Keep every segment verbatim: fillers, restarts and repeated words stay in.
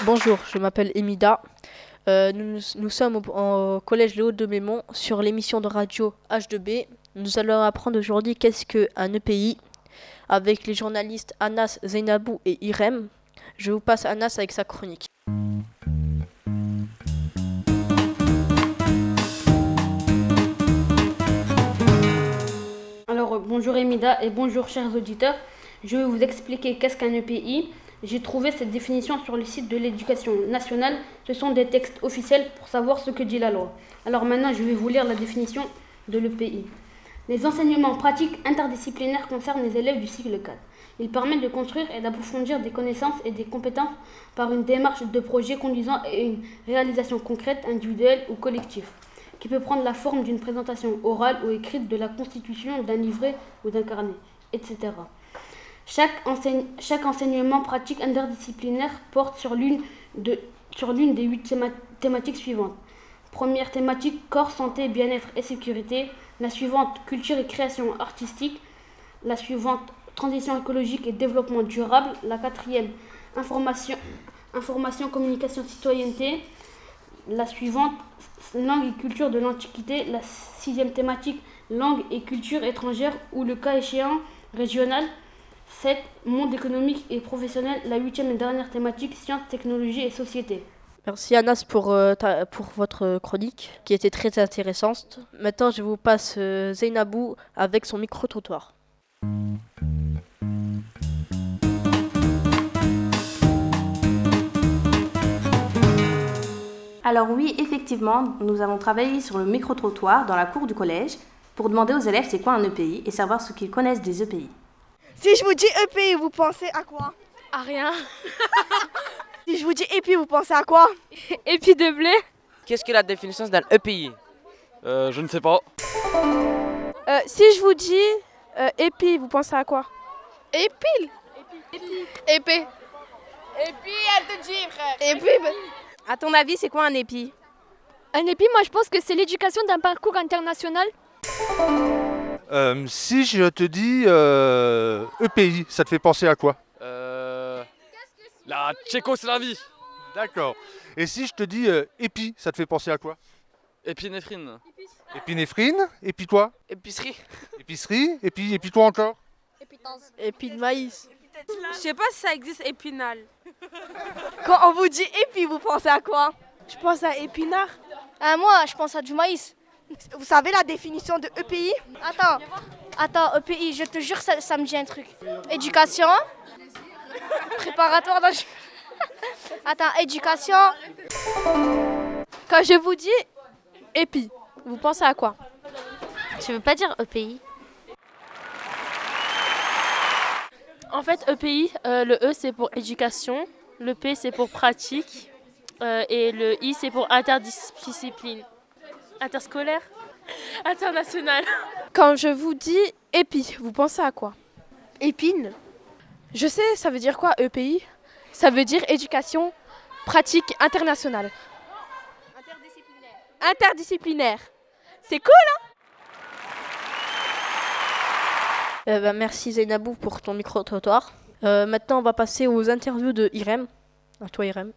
Bonjour, je m'appelle Emida. Euh, nous, nous, nous sommes au, au collège Léo de Mémont sur l'émission de radio H deux B. Nous allons apprendre aujourd'hui qu'est-ce qu'un E P I avec les journalistes Anas, Zainabou et Irem. Je vous passe Anas avec sa chronique. Alors bonjour Emida et bonjour chers auditeurs. Je vais vous expliquer qu'est-ce qu'un E P I. J'ai trouvé cette définition sur le site de l'éducation nationale. Ce sont des textes officiels pour savoir ce que dit la loi. Alors maintenant, je vais vous lire la définition de l'E P I. Les enseignements pratiques interdisciplinaires concernent les élèves du cycle quatre. Ils permettent de construire et d'approfondir des connaissances et des compétences par une démarche de projet conduisant à une réalisation concrète, individuelle ou collective, qui peut prendre la forme d'une présentation orale ou écrite, de la constitution d'un livret ou d'un carnet, et cetera. Chaque, enseigne, chaque enseignement pratique interdisciplinaire porte sur l'une, de, sur l'une des huit théma, thématiques suivantes. Première thématique, corps, santé, bien-être et sécurité. La suivante, culture et création artistique. La suivante, transition écologique et développement durable. La quatrième, information, information communication, citoyenneté. La suivante, langue et culture de l'Antiquité. La sixième thématique, langue et culture étrangère ou le cas échéant régional. sept. Monde économique et professionnel. La huitième et dernière thématique, sciences, technologie et société. Merci Anas pour, euh, ta, pour votre chronique qui était très intéressante. Maintenant, je vous passe euh, Zainabou avec son micro-trottoir. Alors oui, effectivement, nous avons travaillé sur le micro-trottoir dans la cour du collège pour demander aux élèves c'est quoi un E P I et savoir ce qu'ils connaissent des E P I. Si je vous dis E P I, vous pensez à quoi? À rien. Si je vous dis épi, vous pensez à quoi? Épi de blé. Qu'est-ce que la définition d'un E P I? Euh, je ne sais pas. euh, Si je vous dis euh, épi, vous pensez à quoi? Épile. Épée. Épi, elle te dit, frère. Épi. À ton avis, c'est quoi un épi? Un épi, moi je pense que c'est l'éducation d'un parcours international. Euh, si je te dis euh, E P I, ça te fait penser à quoi? Euh, la Tchécoslovaquie. D'accord. Et si je te dis euh, épi, ça te fait penser à quoi? Épinéphrine. Épinéphrine. Et puis toi? Épicerie. Épicerie. Et puis, et puis toi encore? Épi de maïs. Je sais pas si ça existe, épinal. Quand on vous dit épi, vous pensez à quoi? Je pense à épinard. Ah, moi je pense à du maïs. Vous savez la définition de E P I? Attends, attends, E P I, je te jure, ça, ça me dit un truc. Éducation. Préparatoire d'un... Attends, éducation. Quand je vous dis épi, vous pensez à quoi? Tu veux pas dire E P I? En fait, E P I, euh, le E c'est pour éducation, le P c'est pour pratique euh, et le I c'est pour interdiscipline. Interscolaire? International. Quand je vous dis épi, vous pensez à quoi? Épine. Je sais, ça veut dire quoi E P I? Ça veut dire éducation pratique internationale. Interdisciplinaire. Interdisciplinaire. C'est cool, hein? Euh, bah, merci Zainabou pour ton micro-trottoir. Euh, maintenant, on va passer aux interviews de Irem. À toi Irem.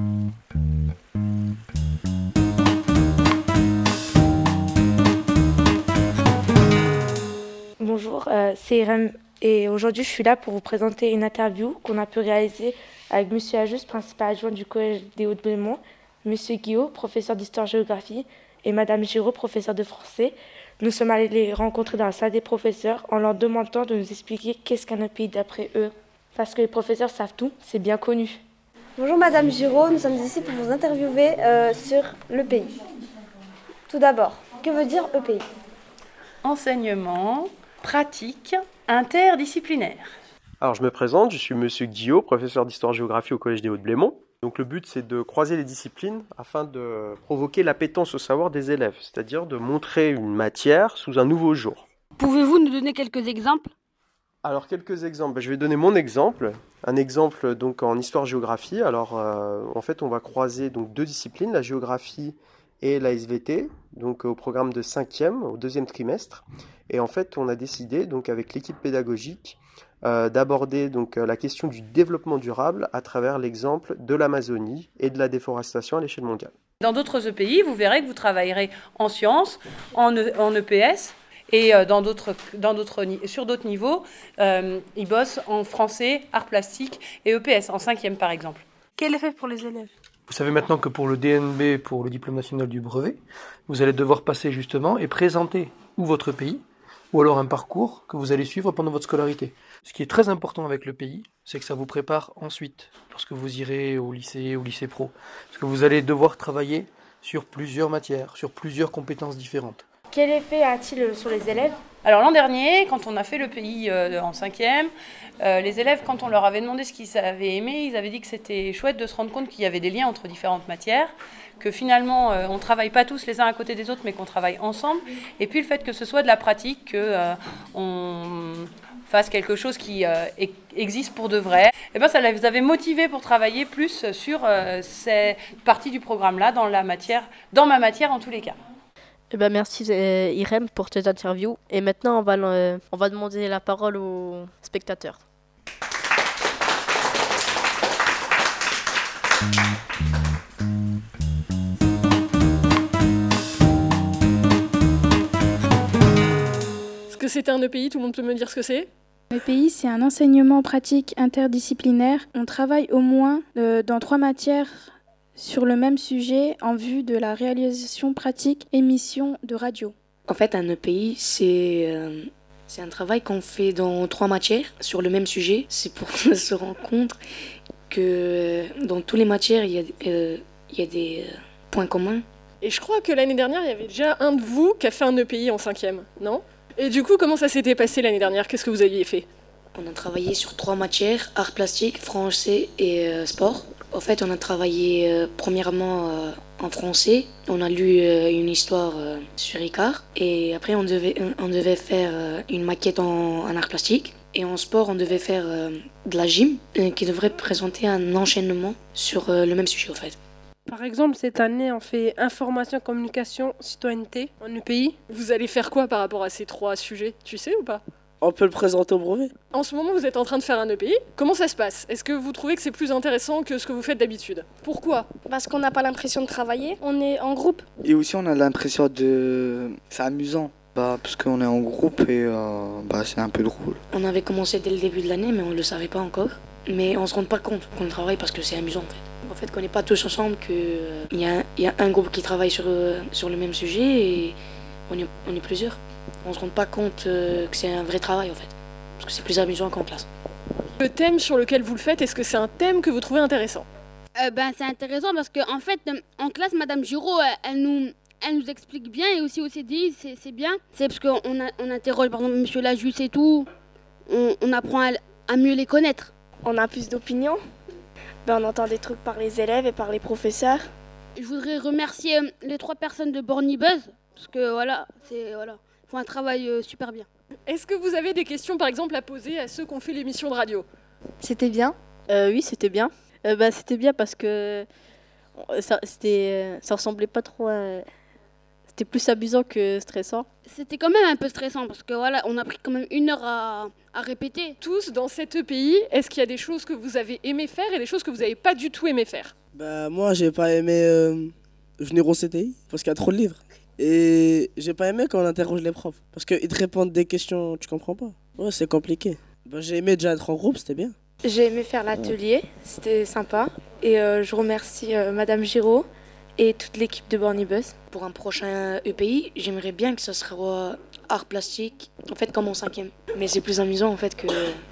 Bonjour, euh, c'est Irem et aujourd'hui je suis là pour vous présenter une interview qu'on a pu réaliser avec Monsieur Ajus, principal adjoint du collège des Hauts-de-Bémont, Monsieur Guillaume, professeur d'histoire-géographie et Madame Giraud, professeur de français. Nous sommes allés les rencontrer dans la salle des professeurs en leur demandant de nous expliquer qu'est-ce qu'un E P I d'après eux. Parce que les professeurs savent tout, c'est bien connu. Bonjour Madame Giraud, nous sommes ici pour vous interviewer euh, sur l'E P I. Tout d'abord, que veut dire E P I? Enseignement, pratique, interdisciplinaire. Alors je me présente, je suis Monsieur Guillaume, professeur d'histoire-géographie au Collège des Hauts-de-Blémont. Donc le but c'est de croiser les disciplines afin de provoquer l'appétence au savoir des élèves, c'est-à-dire de montrer une matière sous un nouveau jour. Pouvez-vous nous donner quelques exemples? Alors quelques exemples, je vais donner mon exemple, un exemple donc en histoire-géographie. Alors euh, en fait on va croiser donc deux disciplines, la géographie et la S V T, donc au programme de cinquième, au deuxième trimestre. Et en fait on a décidé donc avec l'équipe pédagogique euh, d'aborder donc euh, la question du développement durable à travers l'exemple de l'Amazonie et de la déforestation à l'échelle mondiale. Dans d'autres E P I, vous verrez que vous travaillerez en sciences, en, e, en E P S, et euh, dans d'autres, dans d'autres, sur d'autres niveaux, euh, ils bossent en français, arts plastiques et E P S, en cinquième par exemple. Quel effet pour les élèves ? Vous savez maintenant que pour le D N B, pour le diplôme national du brevet, vous allez devoir passer justement et présenter ou votre pays, ou alors un parcours que vous allez suivre pendant votre scolarité. Ce qui est très important avec le pays, c'est que ça vous prépare ensuite, lorsque vous irez au lycée, au lycée pro. Parce que vous allez devoir travailler sur plusieurs matières, sur plusieurs compétences différentes. Quel effet a-t-il sur les élèves ? Alors l'an dernier, quand on a fait le P I euh, en cinquième, euh, les élèves, quand on leur avait demandé ce qu'ils avaient aimé, ils avaient dit que c'était chouette de se rendre compte qu'il y avait des liens entre différentes matières, que finalement euh, on ne travaille pas tous les uns à côté des autres, mais qu'on travaille ensemble. Et puis le fait que ce soit de la pratique, qu'on euh, fasse quelque chose qui euh, existe pour de vrai, et ben ça les avait motivés pour travailler plus sur euh, ces parties du programme-là, dans la matière, dans ma matière en tous les cas. Eh ben merci euh, Irem pour tes interviews. Et maintenant, on va, euh, on va demander la parole aux spectateurs. Est-ce que c'est un E P I ? Tout le monde peut me dire ce que c'est ? Le E P I, c'est un enseignement pratique interdisciplinaire. On travaille au moins euh, dans trois matières sur le même sujet en vue de la réalisation pratique émission de radio. En fait, un E P I, c'est, euh, c'est un travail qu'on fait dans trois matières sur le même sujet. C'est pour se rendre compte que dans toutes les matières, il y a, euh, il y a des euh, points communs. Et je crois que l'année dernière, il y avait déjà un de vous qui a fait un E P I en cinquième, non ? Et du coup, comment ça s'était passé l'année dernière ? Qu'est-ce que vous aviez fait ? On a travaillé sur trois matières, arts plastiques, français et euh, sport. En fait, on a travaillé euh, premièrement euh, en français. On a lu euh, une histoire euh, sur Icare. Et après, on devait, on devait faire euh, une maquette en, en art plastique. Et en sport, on devait faire euh, de la gym euh, qui devrait présenter un enchaînement sur euh, le même sujet, en fait. Par exemple, cette année, on fait information, communication, citoyenneté en E P I. Vous allez faire quoi par rapport à ces trois sujets ? Tu sais ou pas ? On peut le présenter au brevet. En ce moment, vous êtes en train de faire un E P I. Comment ça se passe ? Est-ce que vous trouvez que c'est plus intéressant que ce que vous faites d'habitude ? Pourquoi ? Parce qu'on n'a pas l'impression de travailler, on est en groupe. Et aussi, on a l'impression de... C'est amusant, bah, parce qu'on est en groupe et euh, bah, c'est un peu drôle. On avait commencé dès le début de l'année, mais on ne le savait pas encore. Mais on ne se rend pas compte qu'on travaille parce que c'est amusant, en fait. En fait, qu'on n'est pas tous ensemble, qu'il euh, y, y a un groupe qui travaille sur, euh, sur le même sujet et on est, on est plusieurs. On ne se rend pas compte euh, que c'est un vrai travail, en fait. Parce que c'est plus amusant qu'en classe. Le thème sur lequel vous le faites, est-ce que c'est un thème que vous trouvez intéressant ? euh, ben, C'est intéressant parce qu'en en fait, en classe, Madame Giraud, elle nous, elle nous explique bien et aussi au C D I, c'est, c'est bien. C'est parce qu'on a, on interroge, par exemple, Monsieur Lajus et tout. On, on apprend à, à mieux les connaître. On a plus d'opinions. Ben, on entend des trucs par les élèves et par les professeurs. Je voudrais remercier les trois personnes de Borny Buzz parce que voilà, c'est voilà, ils font un travail euh, super bien. Est-ce que vous avez des questions, par exemple, à poser à ceux qui ont fait l'émission de radio ? C'était bien. Euh, oui, c'était bien. Euh, bah, c'était bien parce que ça, c'était, ça ressemblait pas trop à... C'était plus amusant que stressant. C'était quand même un peu stressant parce que voilà, on a pris quand même une heure à, à répéter. Tous, dans cet E P I, est-ce qu'il y a des choses que vous avez aimé faire et des choses que vous n'avez pas du tout aimé faire ? Bah, moi, j'ai pas aimé euh, venir au C T I parce qu'il y a trop de livres. Et j'ai pas aimé quand on interroge les profs parce qu'ils te répondent des questions tu comprends pas. Ouais, c'est compliqué. Bah, j'ai aimé déjà être en groupe, c'était bien. J'ai aimé faire l'atelier, c'était sympa. Et euh, je remercie euh, Madame Giraud et toute l'équipe de Borny Buzz. Pour un prochain E P I, j'aimerais bien que ça soit art plastique, en fait comme en cinquième. Mais c'est plus amusant en fait que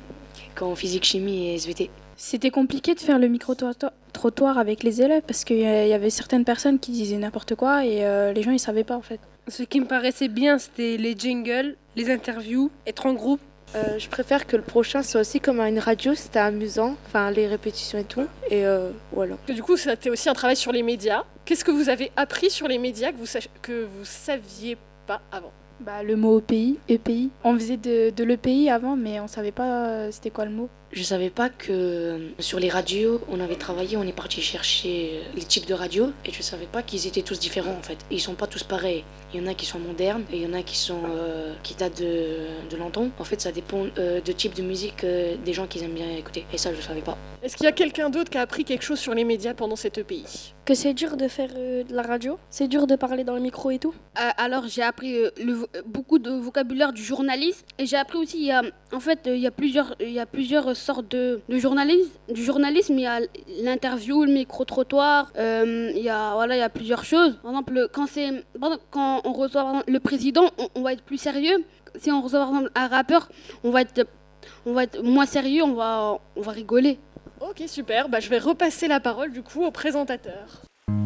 qu'en physique, chimie et S V T. C'était compliqué de faire le micro-trottoir avec les élèves parce qu'il y avait certaines personnes qui disaient n'importe quoi et euh, les gens ils savaient pas en fait. Ce qui me paraissait bien, c'était les jingles, les interviews, être en groupe. Euh, je préfère que le prochain soit aussi comme à une radio, c'était amusant, enfin les répétitions et tout, et euh, voilà. Du coup, c'était aussi un travail sur les médias. Qu'est-ce que vous avez appris sur les médias que vous sach- que vous saviez pas avant ? Bah, le mot E P I, E P I. On faisait de, de l'E P I avant, mais on savait pas c'était quoi le mot. Je savais pas que sur les radios, on avait travaillé, on est parti chercher les types de radios et je savais pas qu'ils étaient tous différents en fait. Ils sont pas tous pareils. Il y en a qui sont modernes et il y en a qui sont euh, qui datent de, de longtemps. En fait, ça dépend euh, de type de musique euh, des gens qui aiment bien écouter. Et ça, je savais pas. Est-ce qu'il y a quelqu'un d'autre qui a appris quelque chose sur les médias pendant cet E P I? Que c'est dur de faire euh, de la radio, c'est dur de parler dans le micro et tout. Euh, alors j'ai appris euh, le, beaucoup de vocabulaire du journalisme et j'ai appris aussi il y a en fait euh, il y a plusieurs il y a plusieurs sortes de, de journalisme du journalisme. Il y a l'interview, le micro trottoir, euh, il y a voilà il y a plusieurs choses. Par exemple quand c'est quand on reçoit par exemple, le président, on, on va être plus sérieux. Si on reçoit par exemple un rappeur, on va être on va être moins sérieux, on va on va rigoler. Ok, super. Bah, je vais repasser la parole du coup au présentateur.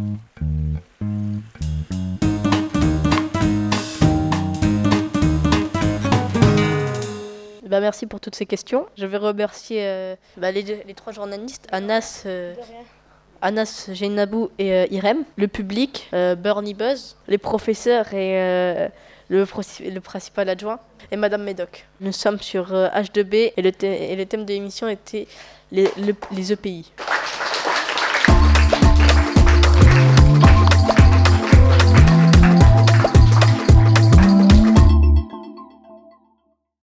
Bah, merci pour toutes ces questions. Je vais remercier euh, bah, les, les trois journalistes, Anas, euh, Anas Jenabou et euh, Irem, le public, euh, Bernie Buzz, les professeurs et euh, le, le principal adjoint et Madame Médoc. Nous sommes sur euh, H deux B et le, et le thème de l'émission était les, le, les E P I.